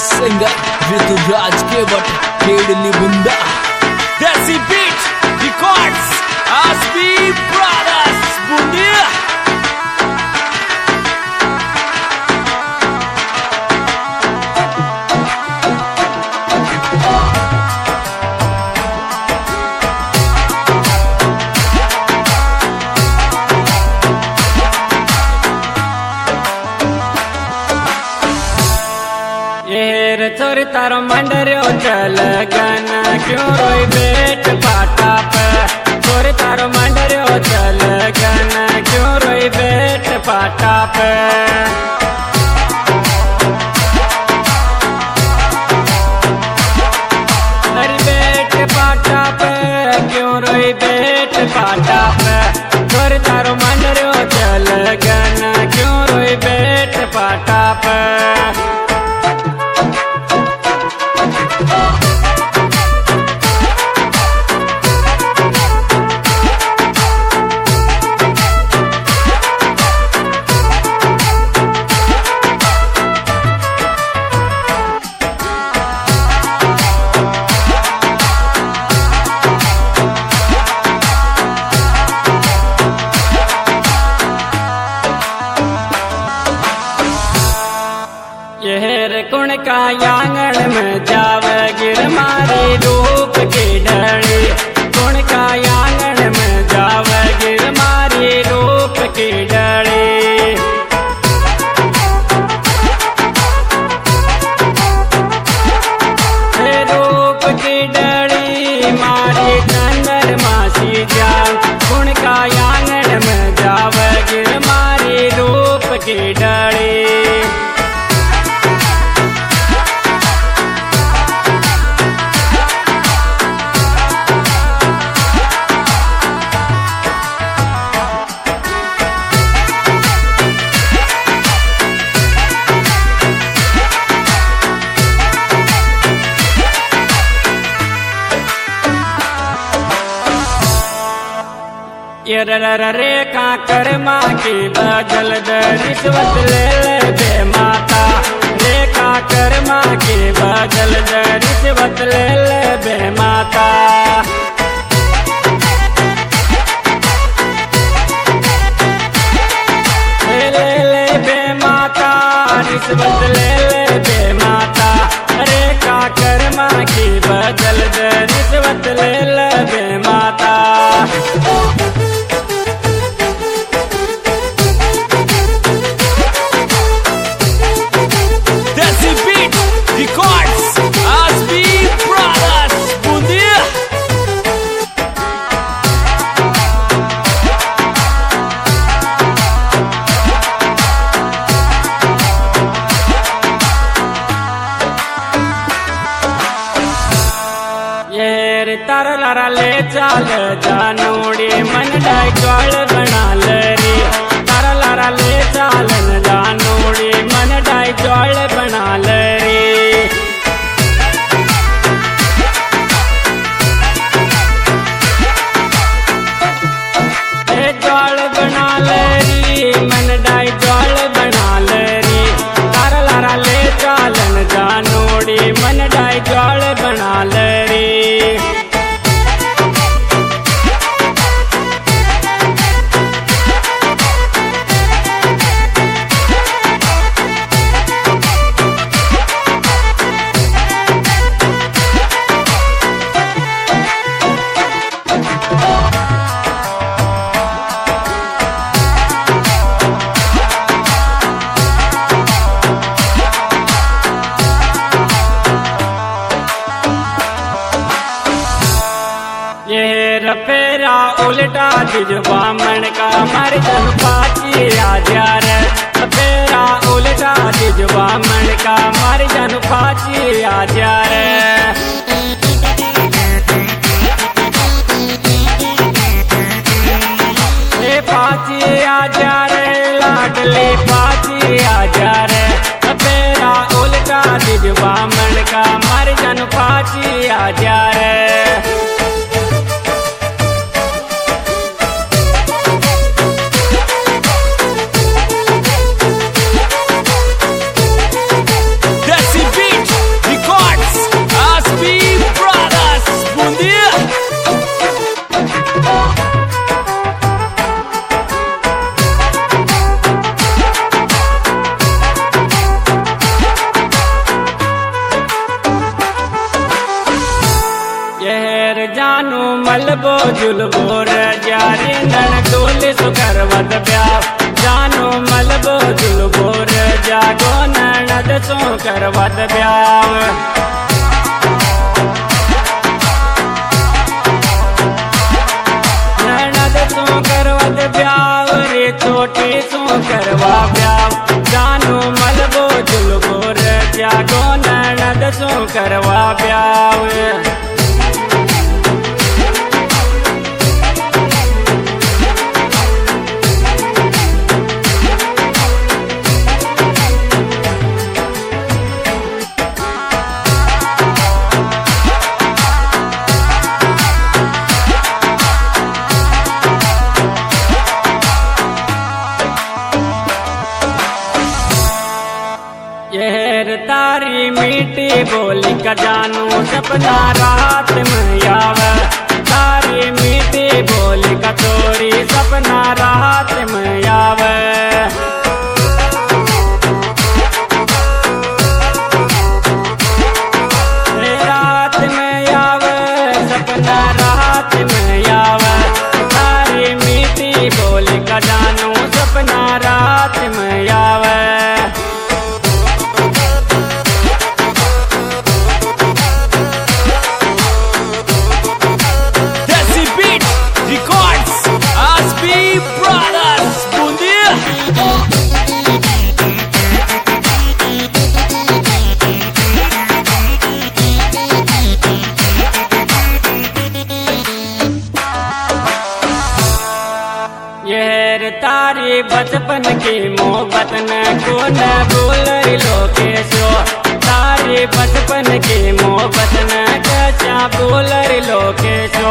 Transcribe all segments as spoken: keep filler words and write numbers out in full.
singer Rituraj Kevat Kedli Bunda Desi Beat Records Aspi Brothers Bundia छोरी तारो मंडरियो चल गना क्यों रोई बेट पाटा पे छोरी तारो मंडरियो चल गना क्यों रोई बेट पाटा पे हरी बेट पाटा पे क्यों रोई बेट पाटा पे छोरी तारो मंडरियो चल गना क्यों रोई बेट पाटा पे कुण का आंगन में जावे गिर मारी रूप की डली कुण का आंगन में जावे गिर मारी रूप की डली रूप की डली मारी चंदर मासी जान कुण का आंगन में जावे गिर मारी रूप की डली रे का कर्मा की बदल द रिश्वत ले ले बे माता रे का कर्मा की बदल द रिश्वत ले ले बे माता ले ले बे माता रिश्वत ले ले बे माता रे का कर्मा की बदल द रिश्वत ले ले बे माता तार लारा ले चाल जानूड़ी मन डाई चौल बना लरी तार लारा ले चाल जानूड़ी मन डाई चौल बना लरी चौल बना लरी मन डाई चौल बना लरी तार लारा ले चालन जानूड़ी मन डाई चौल बना लरी रफेरा उल्टा दिजवा मन का मर जन पाची आजा रे रफेरा उल्टा दिजवा मन का मर जन पाची आजा रे ए पाची आजा रे लाडली पाची आजा रे रफेरा उल्टा दिजवा मन का मर जन पाची आजा रे Desi Beat मलबो जुलबो रे जारी नन डोली सुकरवत ब्याव जानो मलबो जुलबो रे जागो ननद सुकरवत ब्याव ननद सुकरवत ब्याव रे छोटी सुकरवा ब्याव जानो मलबो जुलबो रे जागो ननद सुकरवा ब्याव यह तारी मीठी बोली का जानू सपना रात में आवे तारी मीठी बोली का तोरी सपना रात में आवे रात में आवे सपना रात में आवे तारी मीठी बोली का जानू सपना रात में आवे तारी बचपन की मोहब्बत न को न भूल लोकेशो तारी बचपन की मोहब्बत न कैसा भूल लोकेशो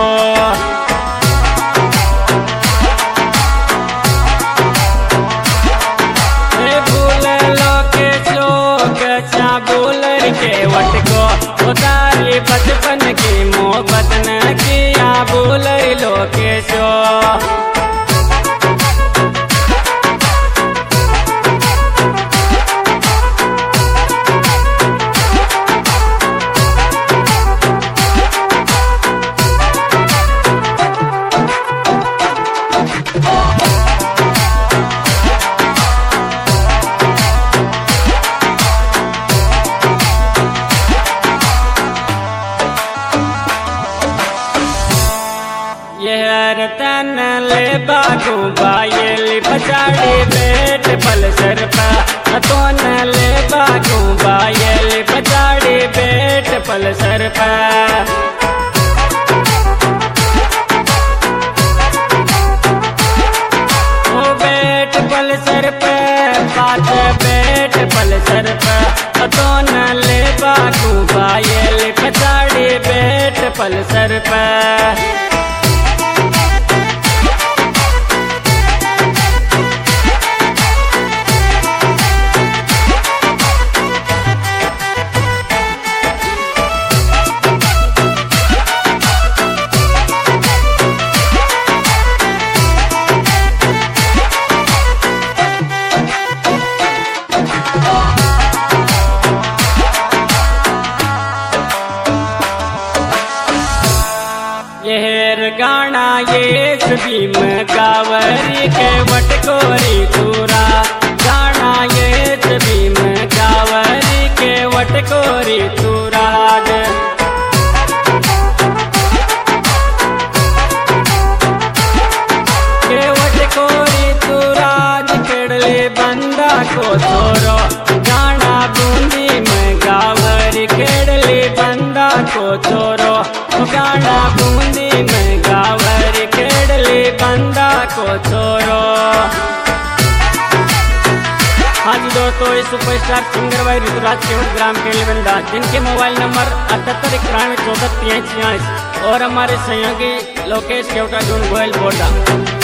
भूल लोकेशो कैसा भूल के वट को तारी बचपन की मोहब्बत न किया भूल लोकेशो तन ले बागू बायली पचाड़ी बेट पल सर पा तो न ले बागू बायली पचाड़ी बेट पल सर पा ओ बेट पल सर पे पाँच बेट पल सर पा तो न ले बागू बायली पचाड़ी बेट पल सर पा गाना ये भीम कावरी के वटकोरी तूरा गाना ये भीम कावरी के वटकोरी तूरा के वटकोरी तूरा केड़ले बंदा को छोरो गाना बूंदी में गावरी केड़ले बंदा को छोरो गाना बूंदी में गावरी केड़ले बंदा को छोरो। हाँ जी दोस्तों, इस सुपरस्टार सिंगर भाई ऋतुराज केवट ग्राम के बंदा जिनके मोबाइल नंबर अठहत्तर इक्यानवे चौदह तियालीस छियालीस और हमारे सहयोगी लोकेश केवटा जून गोयल बोडा।